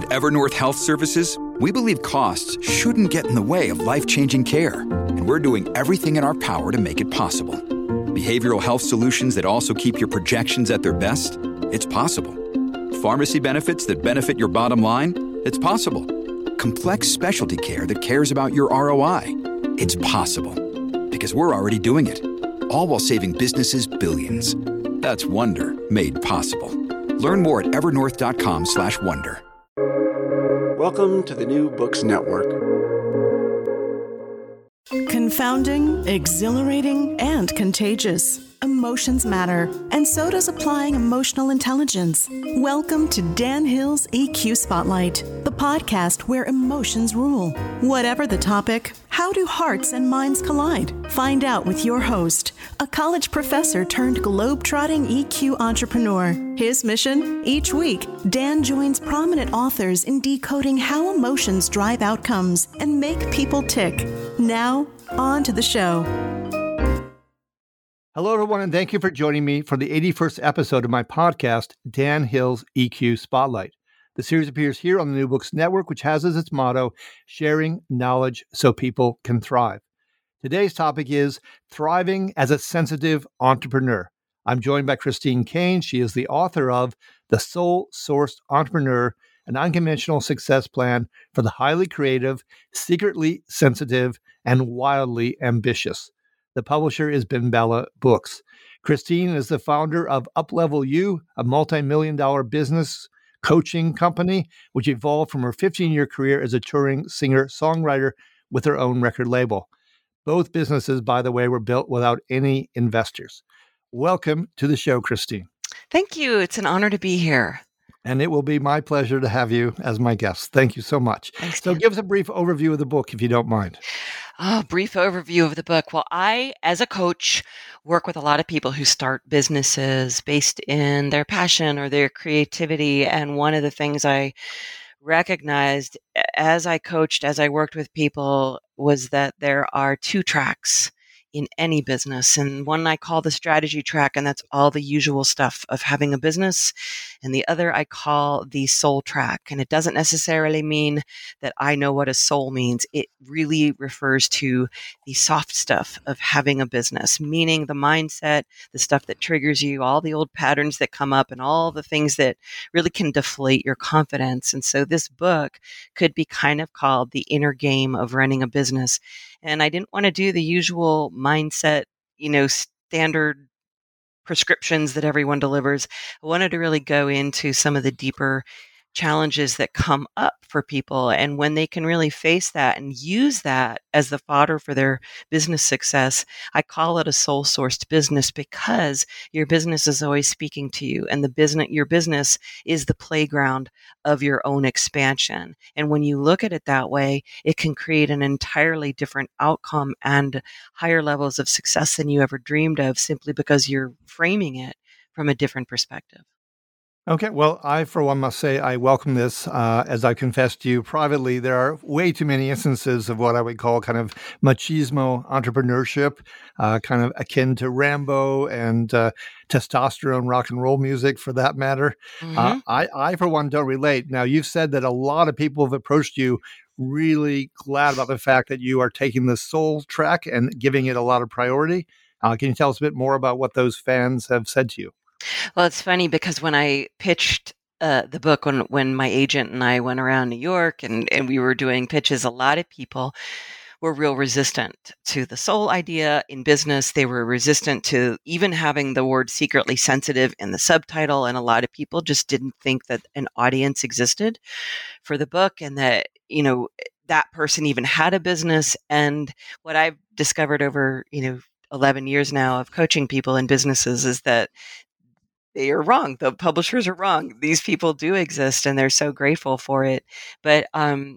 At Evernorth Health Services, we believe costs shouldn't get in the way of life-changing care, and we're doing everything in our power to make it possible. Behavioral health solutions that also keep your projections at their best? It's possible. Pharmacy benefits that benefit your bottom line? It's possible. Complex specialty care that cares about your ROI? It's possible. Because we're already doing it. All while saving businesses billions. That's Wonder made possible. Learn more at evernorth.com/wonder. Welcome to the New Books Network. Confounding, exhilarating, and contagious. Emotions matter, and so does applying emotional intelligence. Welcome to Dan Hill's EQ Spotlight, the podcast where emotions rule. Whatever the topic, how do hearts and minds collide? Find out with your host, a college professor turned globe-trotting EQ entrepreneur. His mission? Each week, Dan joins prominent authors in decoding how emotions drive outcomes and make people tick. Now, on to the show. Hello, everyone, and thank you for joining me for the 81st episode of my podcast, Dan Hill's EQ Spotlight. The series appears here on the New Books Network, which has as its motto, sharing knowledge so people can thrive. Today's topic is thriving as a sensitive entrepreneur. I'm joined by Christine Caine. She is the author of The Soul-Sourced Entrepreneur, an unconventional success plan for the highly creative, secretly sensitive, and wildly ambitious. The publisher is BenBella Books. Christine is the founder of Uplevel U, a multi-million-dollar business coaching company, which evolved from her 15-year career as a touring singer-songwriter with her own record label. Both businesses, by the way, were built without any investors. Welcome to the show, Christine. Thank you. It's an honor to be here. And it will be my pleasure to have you as my guest. Thank you so much. Thanks, so Dan. give us a brief overview of the book, if you don't mind. Brief overview of the book. Well, I, as a coach, work with a lot of people who start businesses based in their passion or their creativity. And one of the things I recognized as I coached, as I worked with people, was that there are two tracks in any business. And one I call the strategy track, and that's all the usual stuff of having a business. And the other I call the soul track. And it doesn't necessarily mean that I know what a soul means. It really refers to the soft stuff of having a business, meaning the mindset, the stuff that triggers you, all the old patterns that come up, and all the things that really can deflate your confidence. And so this book could be kind of called The Inner Game of Running a Business. And I didn't want to do the usual mindset, standard prescriptions that everyone delivers. I wanted to really go into some of the deeper challenges that come up for people, and when they can really face that and use that as the fodder for their business success. I call it a soul-sourced business because your business is always speaking to you, and your business is the playground of your own expansion. And when you look at it that way, it can create an entirely different outcome and higher levels of success than you ever dreamed of, simply because you're framing it from a different perspective. Okay, well, I, for one, must say I welcome this. As I confessed to you privately, there are way too many instances of what I would call kind of machismo entrepreneurship, kind of akin to Rambo and testosterone rock and roll music, for that matter. Mm-hmm. I, for one, don't relate. Now, you've said that a lot of people have approached you really glad about the fact that you are taking the soul track and giving it a lot of priority. Can you tell us a bit more about what those fans have said to you? Well, it's funny because when I pitched the book, when my agent and I went around New York and we were doing pitches, a lot of people were real resistant to the soul idea in business. They were resistant to even having the word secretly sensitive in the subtitle. And a lot of people just didn't think that an audience existed for the book, and that, that person even had a business. And what I've discovered over, 11 years now of coaching people in businesses is that they are wrong. The publishers are wrong. These people do exist, and they're so grateful for it. But and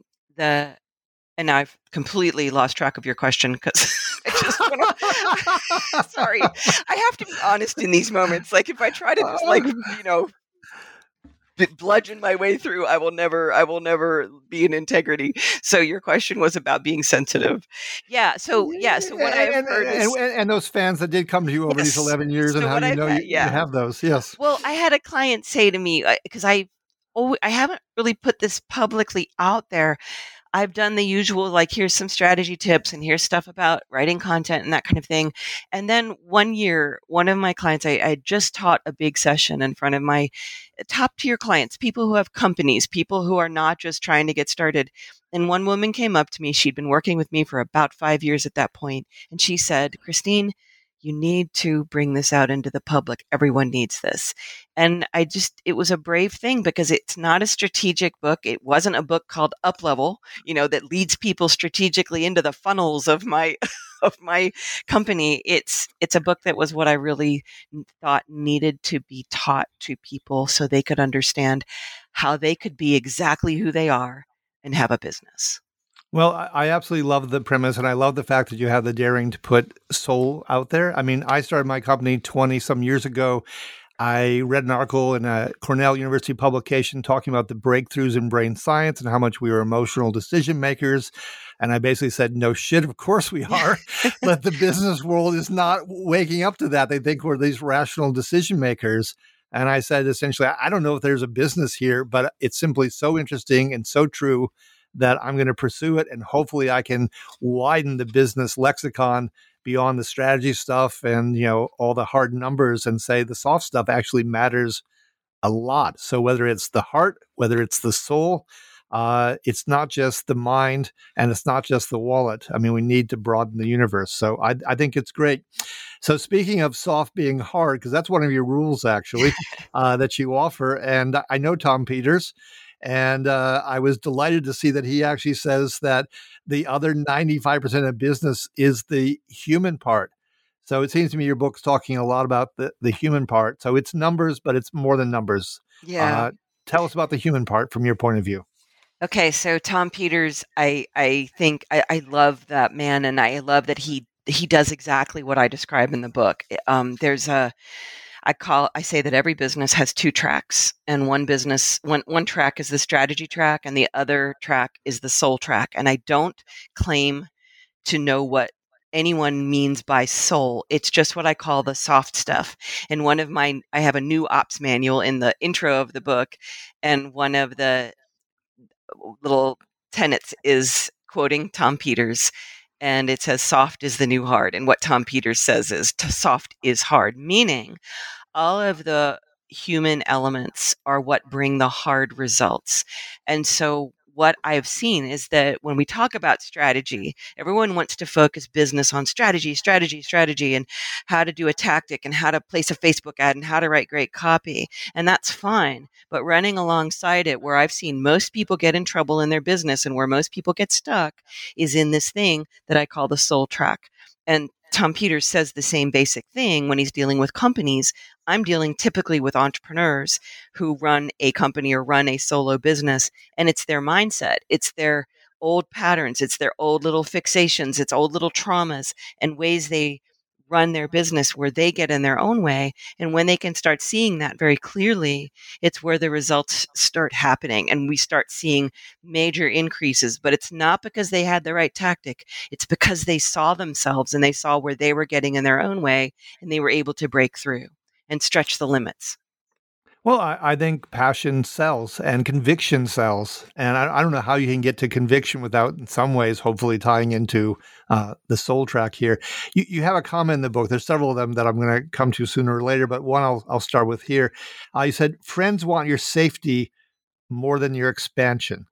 now I've completely lost track of your question because I just want to. Sorry, I have to be honest in these moments. Like if I try to just bludgeon my way through, I will never be in integrity. So your question was about being sensitive. Yeah. So what I've heard is, and those fans that did come to you over these 11 years, So and how what you I've know had- you have those. Yes. Well, I had a client say to me, because I haven't really put this publicly out there. I've done the usual, like, here's some strategy tips and here's stuff about writing content and that kind of thing. And then one year, one of my clients, I just taught a big session in front of my top tier clients, people who have companies, people who are not just trying to get started. And one woman came up to me. She'd been working with me for about 5 years at that point, and she said, Christine, you need to bring this out into the public. Everyone needs this. And it was a brave thing because it's not a strategic book. It wasn't a book called Up Level, that leads people strategically into the funnels of my, of my company. It's a book that was what I really thought needed to be taught to people so they could understand how they could be exactly who they are and have a business. Well, I absolutely love the premise, and I love the fact that you have the daring to put soul out there. I mean, I started my company 20-some years ago. I read an article in a Cornell University publication talking about the breakthroughs in brain science and how much we are emotional decision makers. And I basically said, no shit, of course we are. But the business world is not waking up to that. They think we're these rational decision makers. And I said, essentially, I don't know if there's a business here, but it's simply so interesting and so true that I'm going to pursue it. And hopefully I can widen the business lexicon beyond the strategy stuff and, all the hard numbers and say the soft stuff actually matters a lot. So whether it's the heart, whether it's the soul, it's not just the mind and it's not just the wallet. I mean, we need to broaden the universe. So I think it's great. So speaking of soft being hard, because that's one of your rules actually that you offer. And I know Tom Peters. And I was delighted to see that he actually says that the other 95% of business is the human part. So it seems to me your book's talking a lot about the human part. So it's numbers, but it's more than numbers. Yeah. Tell us about the human part from your point of view. Okay, so Tom Peters, I think I love that man, and I love that he does exactly what I describe in the book. I say that every business has two tracks, and one track is the strategy track and the other track is the soul track. And I don't claim to know what anyone means by soul. It's just what I call the soft stuff. And I have a new ops manual in the intro of the book, and one of the little tenets is quoting Tom Peters. And it says, soft is the new hard. And what Tom Peters says is, soft is hard, meaning all of the human elements are what bring the hard results. And so what I've seen is that when we talk about strategy, everyone wants to focus business on strategy, and how to do a tactic and how to place a Facebook ad and how to write great copy. And that's fine. But running alongside it, where I've seen most people get in trouble in their business and where most people get stuck, is in this thing that I call the soul track. And Tom Peters says the same basic thing when he's dealing with companies. I'm dealing typically with entrepreneurs who run a company or run a solo business, and it's their mindset. It's their old patterns. It's their old little fixations. It's old little traumas and ways they run their business where they get in their own way. And when they can start seeing that very clearly, it's where the results start happening and we start seeing major increases. But it's not because they had the right tactic. It's because they saw themselves and they saw where they were getting in their own way and they were able to break through and stretch the limits. Well, I think passion sells and conviction sells. And I don't know how you can get to conviction without, in some ways, hopefully tying into the soul track here. You have a comment in the book. There's several of them that I'm going to come to sooner or later, but one I'll start with here. You said, friends want your safety more than your expansion.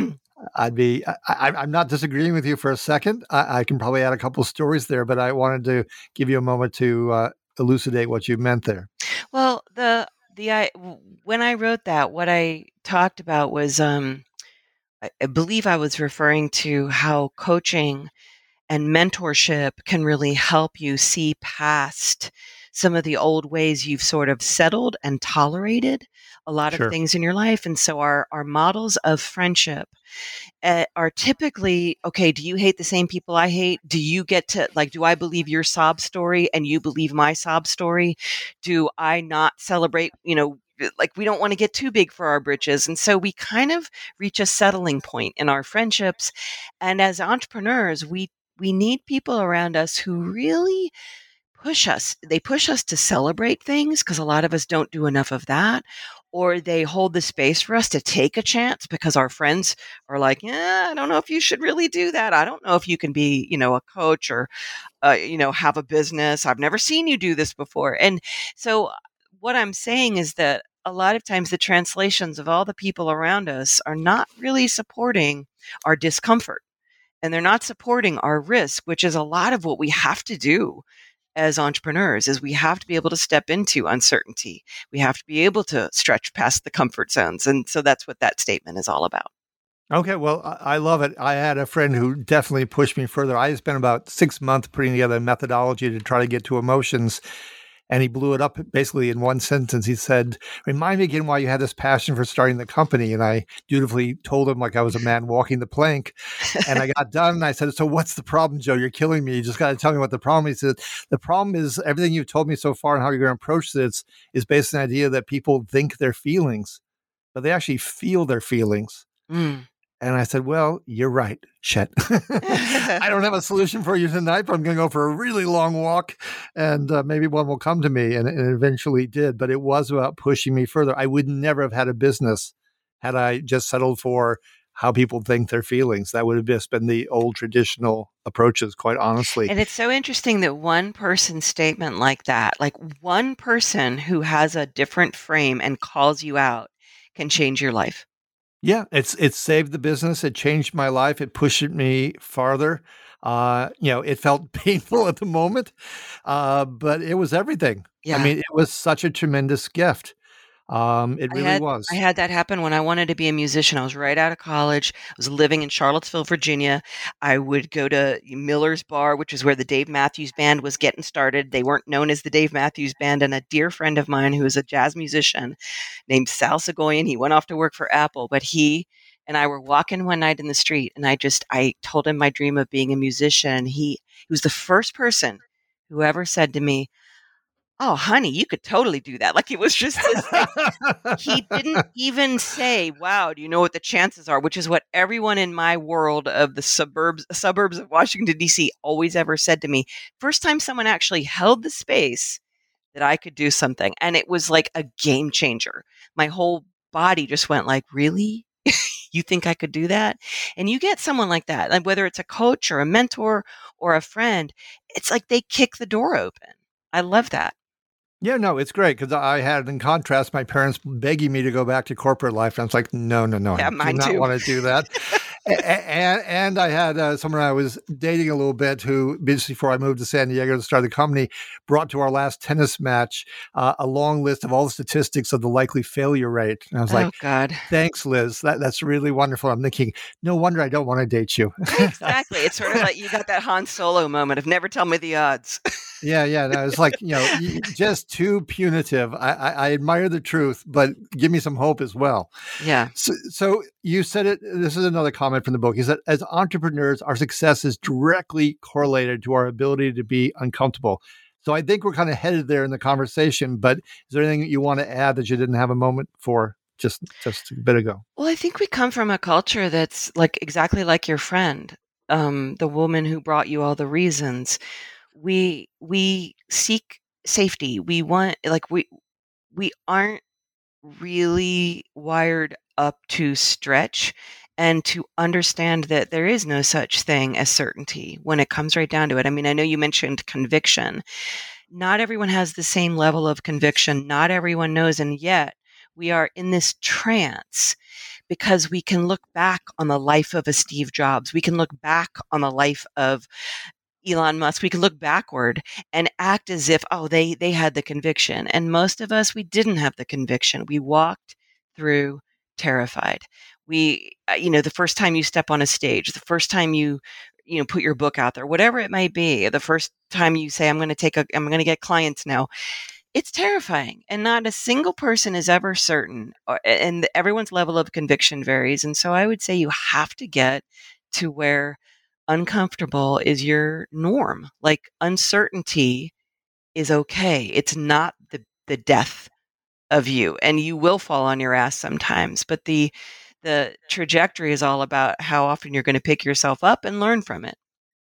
I'm not disagreeing with you for a second. I can probably add a couple of stories there, but I wanted to give you a moment to elucidate what you meant there. Well, when I wrote that, what I talked about was, I believe I was referring to how coaching and mentorship can really help you see past some of the old ways you've sort of settled and tolerated a lot of things in your life. And so our models of friendship are typically, okay, do you hate the same people I hate? Do you get to, do I believe your sob story and you believe my sob story? Do I not celebrate, we don't want to get too big for our britches. And so we kind of reach a settling point in our friendships. And as entrepreneurs, we need people around us who really push us. They push us to celebrate things because a lot of us don't do enough of that. or they hold the space for us to take a chance because our friends are like, yeah, I don't know if you should really do that. I don't know if you can be, a coach or, have a business. I've never seen you do this before. And so what I'm saying is that a lot of times the translations of all the people around us are not really supporting our discomfort, and they're not supporting our risk, which is a lot of what we have to do as entrepreneurs. Is we have to be able to step into uncertainty. We have to be able to stretch past the comfort zones. And so that's what that statement is all about. Okay, well, I love it. I had a friend who definitely pushed me further. I spent about 6 months putting together a methodology to try to get to emotions. And he blew it up basically in one sentence. He said, "Remind me again why you had this passion for starting the company." And I dutifully told him like I was a man walking the plank. And I got done and I said, "So what's the problem, Joe? You're killing me. You just got to tell me what the problem is." He said, "The problem is everything you've told me so far and how you're going to approach this is based on the idea that people think their feelings, but they actually feel their feelings." Mm. And I said, "Well, you're right, Chet. I don't have a solution for you tonight, but I'm going to go for a really long walk and maybe one will come to me." And it eventually did. But it was about pushing me further. I would never have had a business had I just settled for how people think their feelings. That would have just been the old traditional approaches, quite honestly. And it's so interesting that one person's statement like that, like one person who has a different frame and calls you out, can change your life. Yeah, it's saved the business. It changed my life. It pushed me farther. It felt painful at the moment, but it was everything. Yeah. I mean, it was such a tremendous gift. It really was. I had that happen when I wanted to be a musician. I was right out of college. I was living in Charlottesville, Virginia. I would go to Miller's Bar, which is where the Dave Matthews Band was getting started. They weren't known as the Dave Matthews Band. And a dear friend of mine who was a jazz musician named Sal Segoyan, he went off to work for Apple, but he and I were walking one night in the street, and I told him my dream of being a musician. He was the first person who ever said to me, "Oh, honey, you could totally do that." Like, it was just this, like, he didn't even say, "Wow, do you know what the chances are?" Which is what everyone in my world of the suburbs of Washington, D.C. always ever said to me. First time someone actually held the space that I could do something. And it was like a game changer. My whole body just went like, really? You think I could do that? And you get someone like that, like whether it's a coach or a mentor or a friend, it's like they kick the door open. I love that. Yeah, no, it's great because I had, in contrast, my parents begging me to go back to corporate life. And I was like, no, Yeah, I mine do not too. want to do that. And I had someone I was dating a little bit who, just before I moved to San Diego to start the company, brought to our last tennis match a long list of all the statistics of the likely failure rate. And I was Oh, like, God. thanks, Liz. That's really wonderful. I'm thinking, no wonder I don't want to date you. Exactly. It's sort of like you got that Han Solo moment of never tell me the odds. Yeah. No, it's like, just too punitive. I admire the truth, but give me some hope as well. Yeah. So you said it, this is another comment from the book, is that as entrepreneurs, our success is directly correlated to our ability to be uncomfortable. So I think we're kind of headed there in the conversation, but is there anything you want to add that you didn't have a moment for just a bit ago? Well, I think we come from a culture that's like exactly like your friend, the woman who brought you all the reasons. We seek safety. We want, like, we aren't really wired up to stretch and to understand that there is no such thing as certainty when it comes right down to it. I mean, I know you mentioned conviction. Not everyone has the same level of conviction. Not everyone knows. And yet we are in this trance because we can look back on the life of a Steve Jobs. We can look back on the life of Elon Musk. We can look backward and act as if, oh, they had the conviction. And most of us, we didn't have the conviction. We walked through terrified. The first time you step on a stage, the first time you put your book out there, whatever it might be, the first time you say, I'm going to get clients now, it's terrifying. And not a single person is ever certain. And everyone's level of conviction varies. And so I would say you have to get to where uncomfortable is your norm. Like, uncertainty is okay. It's not the death of you, and you will fall on your ass sometimes, but the trajectory is all about how often you're going to pick yourself up and learn from it.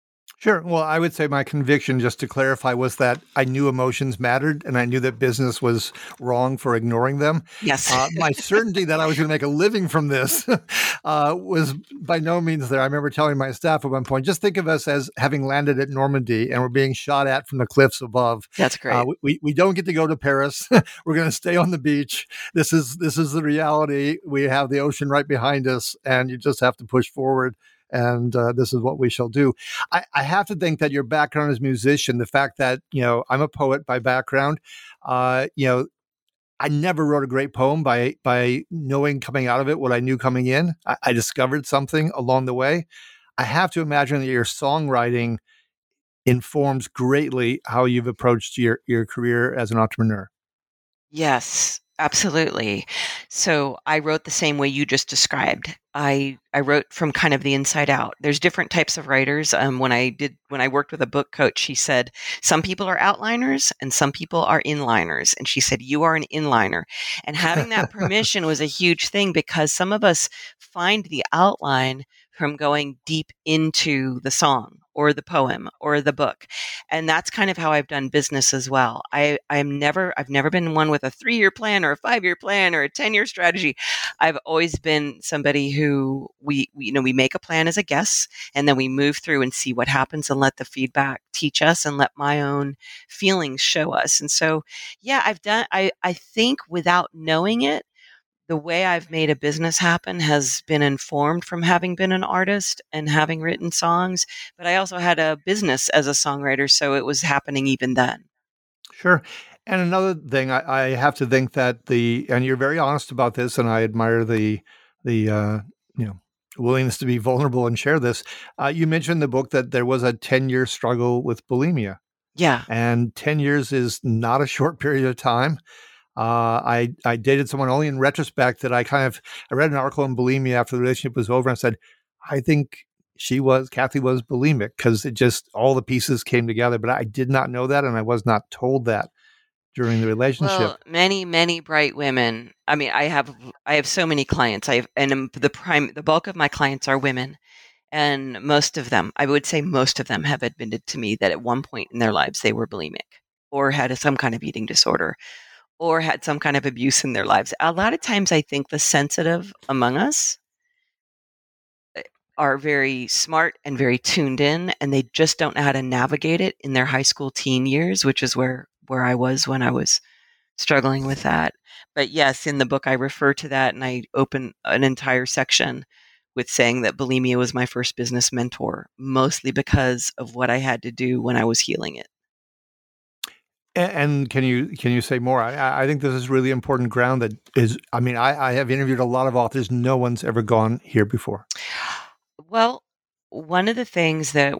Sure. Well, I would say my conviction, just to clarify, was that I knew emotions mattered and I knew that business was wrong for ignoring them. Yes. My certainty that I was going to make a living from this was by no means there. I remember telling my staff at one point, just think of us as having landed at Normandy and we're being shot at from the cliffs above. That's great. We don't get to go to Paris. We're going to stay on the beach. This is the reality. We have the ocean right behind us and you just have to push forward. And this is what we shall do. I have to think that your background as a musician, the fact that, I'm a poet by background, I never wrote a great poem by knowing coming out of it what I knew coming in. I discovered something along the way. I have to imagine that your songwriting informs greatly how you've approached your career as an entrepreneur. Yes, absolutely. So I wrote the same way you just described. I wrote from kind of the inside out. There's different types of writers. When I worked with a book coach, she said some people are outliners and some people are inliners. And she said you are an inliner. And having that permission was a huge thing because some of us find the outline from going deep into the song or the poem or the book. And that's kind of how I've done business as well. I've never been one with a 3-year plan or a 5-year plan or a 10-year strategy. I've always been somebody who we make a plan as a guest and then we move through and see what happens and let the feedback teach us and let my own feelings show us. And so, yeah, I think without knowing it, the way I've made a business happen has been informed from having been an artist and having written songs, but I also had a business as a songwriter, so it was happening even then. Sure. And another thing, I have to think that and you're very honest about this, and I admire the willingness to be vulnerable and share this. You mentioned in the book that there was a 10-year struggle with bulimia. Yeah. And 10 years is not a short period of time. I dated someone only in retrospect that I read an article on bulimia after the relationship was over and said, I think Kathy was bulimic because it just, all the pieces came together, but I did not know that. And I was not told that during the relationship. Well, many bright women. I mean, I have so many clients. The bulk of my clients are women. And most of them, I would say most of them have admitted to me that at one point in their lives, they were bulimic or had some kind of eating disorder or had some kind of abuse in their lives. A lot of times I think the sensitive among us are very smart and very tuned in, and they just don't know how to navigate it in their high school teen years, which is where I was when I was struggling with that. But yes, in the book, I refer to that and I open an entire section with saying that bulimia was my first business mentor, mostly because of what I had to do when I was healing it. And can you say more? I think this is really important ground that is, I have interviewed a lot of authors. No one's ever gone here before. Well, one of the things that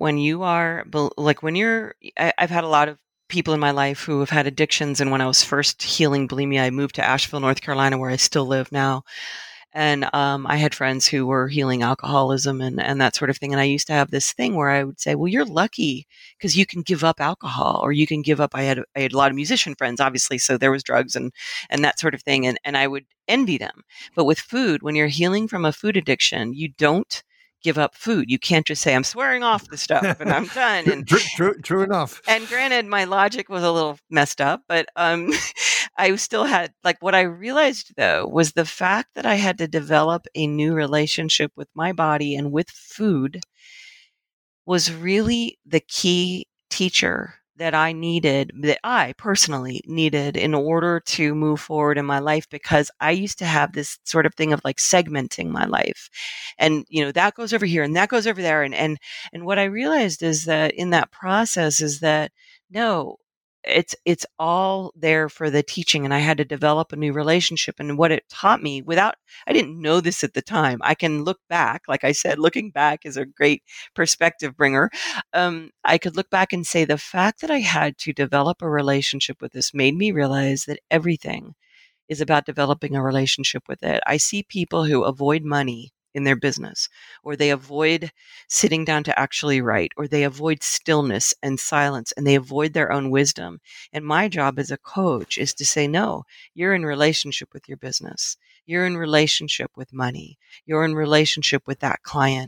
I've had a lot of people in my life who have had addictions. And when I was first healing bulimia, I moved to Asheville, North Carolina, where I still live now. And I had friends who were healing alcoholism and that sort of thing. And I used to have this thing where I would say, well, you're lucky because you can give up alcohol or you can give up. I had a lot of musician friends, obviously. So there was drugs and that sort of thing. And I would envy them. But with food, when you're healing from a food addiction, you don't give up food. You can't just say, I'm swearing off the stuff and I'm done. And true enough. And granted, my logic was a little messed up, but I still had, what I realized though, was the fact that I had to develop a new relationship with my body and with food was really the key teacher that I personally needed in order to move forward in my life, because I used to have this sort of thing of segmenting my life. And, that goes over here and that goes over there. And what I realized is that in that process is that, no, it's all there for the teaching. And I had to develop a new relationship. And what it taught me I didn't know this at the time. I can look back, like I said, looking back is a great perspective bringer. I could look back and say the fact that I had to develop a relationship with this made me realize that everything is about developing a relationship with it. I see people who avoid money in their business, or they avoid sitting down to actually write, or they avoid stillness and silence, and they avoid their own wisdom. And my job as a coach is to say, no, you're in relationship with your business. You're in relationship with money. You're in relationship with that client.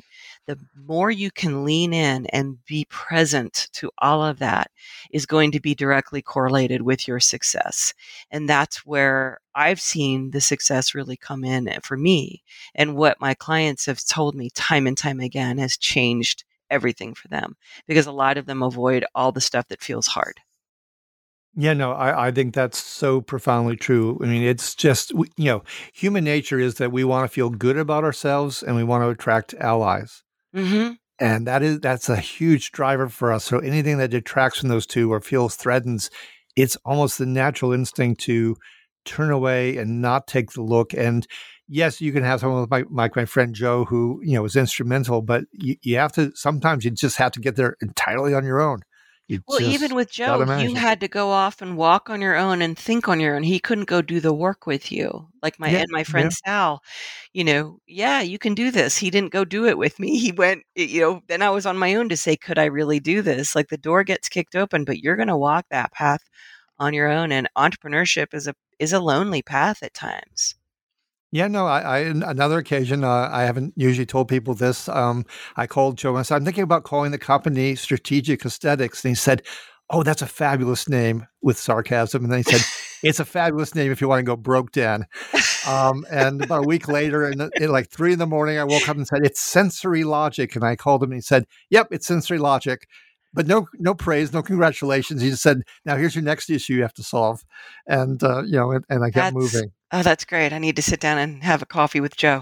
the more you can lean in and be present to all of that is going to be directly correlated with your success. And that's where I've seen the success really come in for me. And what my clients have told me time and time again has changed everything for them, because a lot of them avoid all the stuff that feels hard. Yeah, no, I think that's so profoundly true. I mean, it's just, human nature is that we want to feel good about ourselves and we want to attract allies. Mm-hmm. And that's a huge driver for us. So anything that detracts from those two or feels threatens, it's almost the natural instinct to turn away and not take the look. And yes, you can have someone like my friend Joe, who, was instrumental, but you have to, sometimes you just have to get there entirely on your own. You Well, even just with Joe, gotta you manage it. had to go off and walk on your own and think on your own. He couldn't go do the work with you. Like Yeah, my yeah. friend Sal, yeah, you can do this. He didn't go do it with me. He went, then I was on my own to say, could I really do this? Like, the door gets kicked open, but you're going to walk that path on your own. And entrepreneurship is a lonely path at times. Yeah, no, another occasion, I haven't usually told people this. I called Joe and I said, I'm thinking about calling the company Strategic Aesthetics. And he said, oh, that's a fabulous name, with sarcasm. And then he said, it's a fabulous name if you want to go broke, Dan. And about a week later, at like 3 a.m, I woke up and said, it's Sensory Logic. And I called him and he said, yep, it's Sensory Logic. But no praise, no congratulations. He just said, now here's your next issue you have to solve. And, and I kept moving. That's great. I need to sit down and have a coffee with Joe.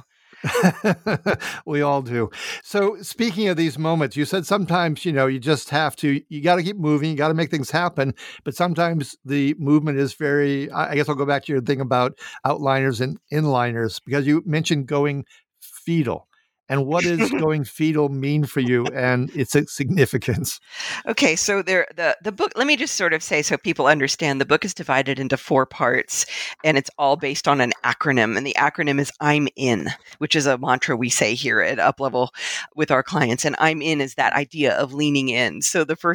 We all do. So speaking of these moments, you said sometimes, you just have to, you got to keep moving, you got to make things happen. But sometimes the movement is I guess I'll go back to your thing about outliners and inliners, because you mentioned going fetal. And what does going fetal mean for you and its significance? Okay, so the book, let me just sort of say so people understand, the book is divided into 4 parts, and it's all based on an acronym. And the acronym is I'm in, which is a mantra we say here at UpLevel with our clients. And I'm in is that idea of leaning in. So the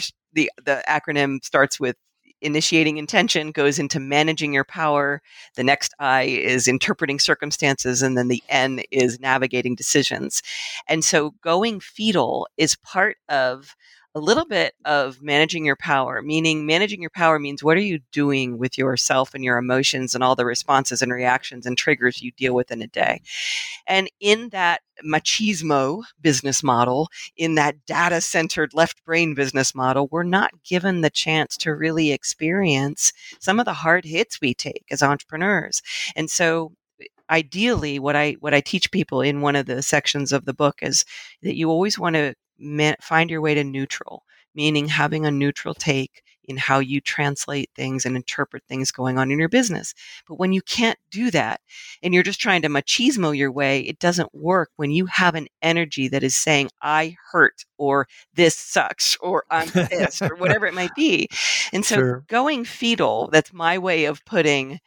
acronym starts with initiating intention, goes into managing your power. The next I is interpreting circumstances. And then the N is navigating decisions. And so going fetal is part of a little bit of managing your power, meaning managing your power means what are you doing with yourself and your emotions and all the responses and reactions and triggers you deal with in a day. And in that machismo business model, in that data-centered left brain business model, we're not given the chance to really experience some of the hard hits we take as entrepreneurs. And so ideally, what I teach people in one of the sections of the book is that you always want to find your way to neutral, meaning having a neutral take in how you translate things and interpret things going on in your business. But when you can't do that and you're just trying to machismo your way, it doesn't work when you have an energy that is saying, I hurt, or this sucks, or I'm pissed, or whatever it might be. And so Sure. going fetal, that's my way of putting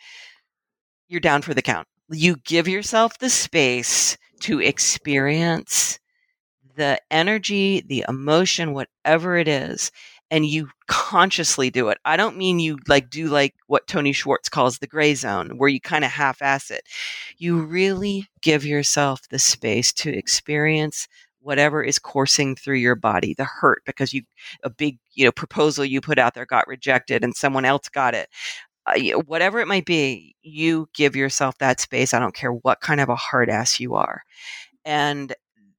you're down for the count. You give yourself the space to experience the energy, the emotion, whatever it is, and you consciously do it. I don't mean you do what Tony Schwartz calls the gray zone, where you kind of half-ass it. You really give yourself the space to experience whatever is coursing through your body, the hurt because a big proposal you put out there got rejected and someone else got it. Whatever it might be, you give yourself that space. I don't care what kind of a hard ass you are. And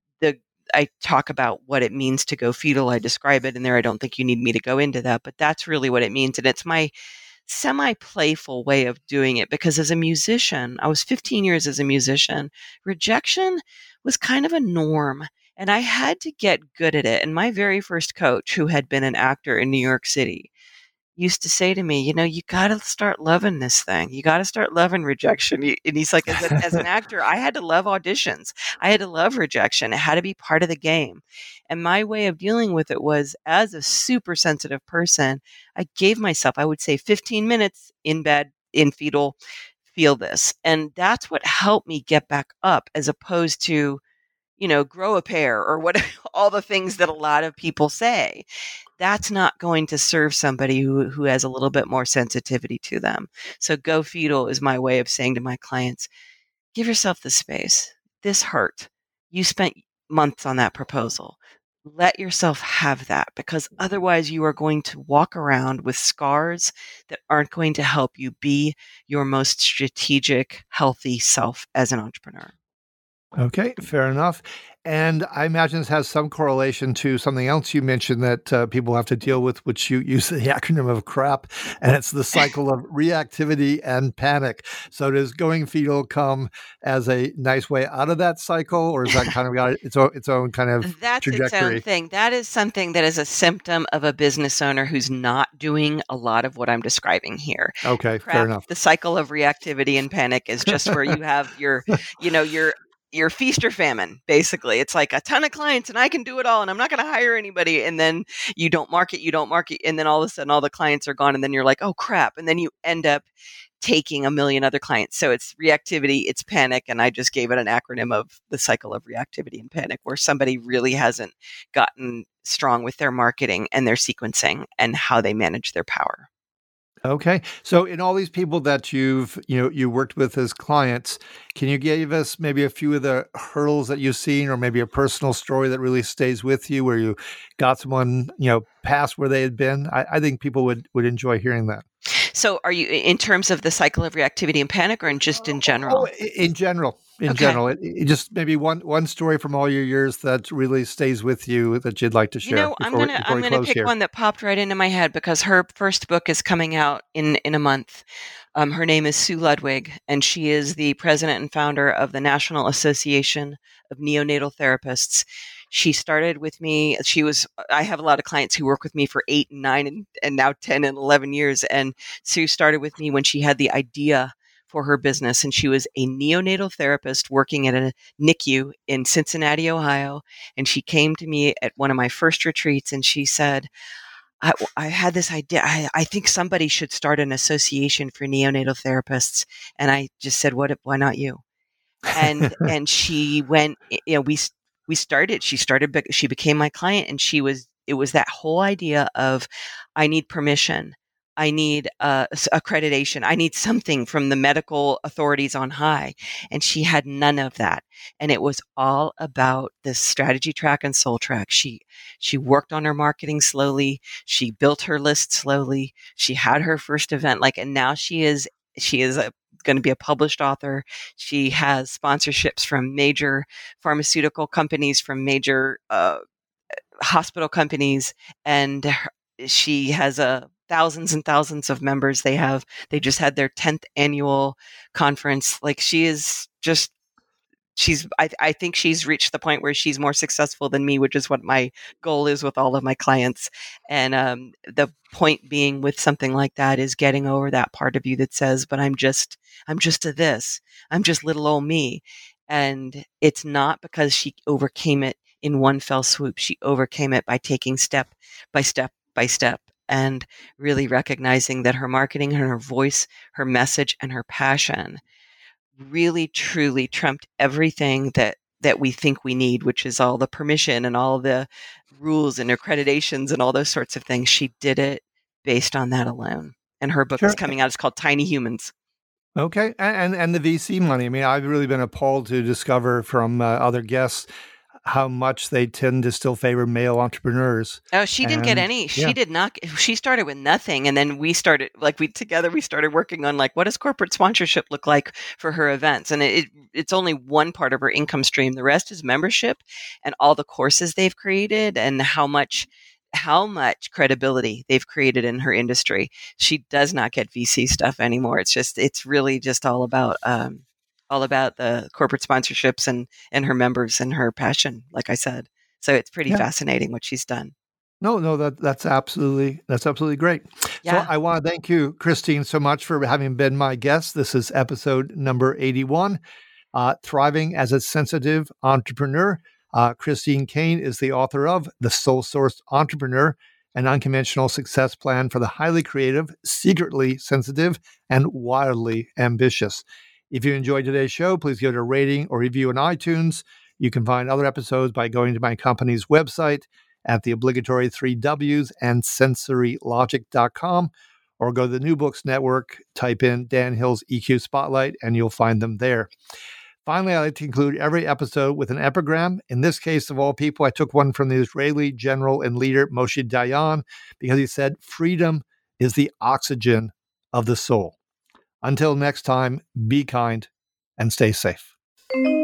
I talk about what it means to go fetal. I describe it in there. I don't think you need me to go into that, but that's really what it means. And it's my semi-playful way of doing it, because as a musician, I was 15 years as a musician, rejection was kind of a norm. And I had to get good at it. And my very first coach, who had been an actor in New York City, used to say to me, you got to start loving this thing. You got to start loving rejection. And he's like, as an actor, I had to love auditions. I had to love rejection. It had to be part of the game. And my way of dealing with it was, as a super sensitive person, I gave myself, I would say 15 minutes in bed, in fetal, feel this. And that's what helped me get back up, as opposed to, grow a pair or what, all the things that a lot of people say. That's not going to serve somebody who has a little bit more sensitivity to them. So go fetal is my way of saying to my clients, give yourself the space. This hurt. You spent months on that proposal. Let yourself have that, because otherwise you are going to walk around with scars that aren't going to help you be your most strategic, healthy self as an entrepreneur. Okay, fair enough. And I imagine this has some correlation to something else you mentioned that people have to deal with, which you use the acronym of CRAP, and it's the cycle of reactivity and panic. So does going fetal come as a nice way out of that cycle, or is that kind of got its own kind of That's its own trajectory? thing. That is something that is a symptom of a business owner who's not doing a lot of what I'm describing here. Okay, fair CRAP, enough. the cycle of reactivity and panic, is just where you have your feast or famine, basically. It's like a ton of clients and I can do it all and I'm not going to hire anybody. And then you don't market. And then all of a sudden all the clients are gone. And then you're like, oh crap. And then you end up taking a million other clients. So it's reactivity, it's panic. And I just gave it an acronym of the cycle of reactivity and panic, where somebody really hasn't gotten strong with their marketing and their sequencing and how they manage their power. Okay. So in all these people that you worked with as clients, can you give us maybe a few of the hurdles that you've seen, or maybe a personal story that really stays with you where you got someone, past where they had been? I think people would enjoy hearing that. So are you in terms of the cycle of reactivity and panic, or in general? In general. In general, it just maybe one story from all your years that really stays with you that you'd like to share. I'm gonna pick one that popped right into my head because her first book is coming out in a month. Her name is Sue Ludwig, and she is the president and founder of the National Association of Neonatal Therapists. She started with me. I have a lot of clients who work with me for 8 and 9 and now 10 and 11 years. And Sue started with me when she had the idea for her business. And she was a neonatal therapist working at a NICU in Cincinnati, Ohio. And she came to me at one of my first retreats and she said, I had this idea. I think somebody should start an association for neonatal therapists. And I just said, why not you? And she went, she became my client, and it was that whole idea of, I need permission. I need accreditation. I need something from the medical authorities on high. And she had none of that. And it was all about this strategy track and soul track. She worked on her marketing slowly. She built her list slowly. She had her first event, and now she is going to be a published author. She has sponsorships from major pharmaceutical companies, from major hospital companies, and she has thousands and thousands of members. They just had their 10th annual conference. I think she's reached the point where she's more successful than me, which is what my goal is with all of my clients. And the point being with something like that is getting over that part of you that says, but I'm just a this. I'm just little old me. And it's not because she overcame it in one fell swoop. She overcame it by taking step by step by step, and really recognizing that her marketing and her voice, her message and her passion really truly trumped everything that we think we need, which is all the permission and all the rules and accreditations and all those sorts of things. She did it based on that alone. And her book is coming out. It's called Tiny Humans. Okay. And the VC money. I mean, I've really been appalled to discover from other guests how much they tend to still favor male entrepreneurs. Oh, she didn't get any. She did not. She started with nothing. And then we started working on what does corporate sponsorship look like for her events? And it's only one part of her income stream. The rest is membership and all the courses they've created and how much credibility they've created in her industry. She does not get VC stuff anymore. It's really just all about the corporate sponsorships and her members and her passion, like I said. So it's pretty fascinating what she's done. No, that's absolutely great. Yeah. So I want to thank you, Christine, so much for having been my guest. This is episode number 81, Thriving as a Sensitive Entrepreneur. Christine Caine is the author of The Soul Sourced Entrepreneur, an unconventional success plan for the highly creative, secretly sensitive, and wildly ambitious. If you enjoyed today's show, please give it a rating or review on iTunes. You can find other episodes by going to my company's website at the obligatory 3 W's and sensorylogic.com, or go to the New Books Network, type in Dan Hill's EQ Spotlight, and you'll find them there. Finally, I like to conclude every episode with an epigram. In this case, of all people, I took one from the Israeli general and leader Moshe Dayan because he said, "Freedom is the oxygen of the soul." Until next time, be kind and stay safe.